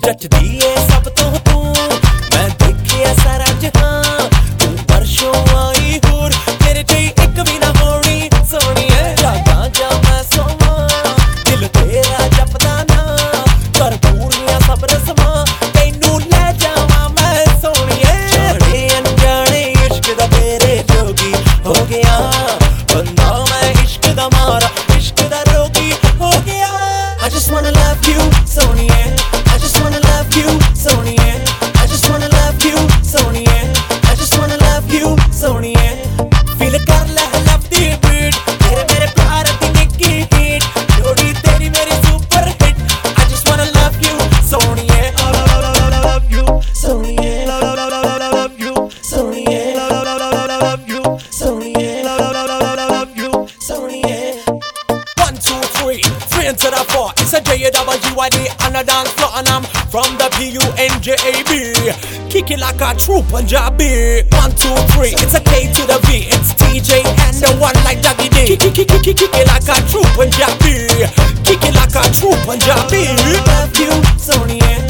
जचदी ए सब तो तू मैं देखिया सारा जहां तू वर्षों आई होर तेरे जई एक भी ना होनी सोहणीए जागा जा मैं सोवा दिल तेरा जपदा ना कर पूरियां सब रस्मां तैनू ले जावां मैं सोहणीए जाने अनजाने इश्क दा तेरे जोगी हो गया बंदा मैं इश्क दा मारा इश्क दा रोगी हो गया I just wanna love you सोहणीए I just wanna love you सोहणीए I just wanna love you सोहणीए I just wanna love you सोहणीए फील कर ले लव दी बीट तेरे मेरे प्यार दी निक्की हिट जोड़ी तेरी मेरी super hit I just wanna love you सोहणीए love you सोहणीए love you सोहणीए love you सोहणीए love you सोहणीए 1 2 3 3 to the 4 it's a J-A-W-I-D on the dance floor and I'm from the P-U-N-J-A-B kick it like a true Punjabi 1 2 3 it's a K to the V it's TJ and the one like Dougie D kick it like a true Punjabi kick it like a true Punjabi love you सोहणीए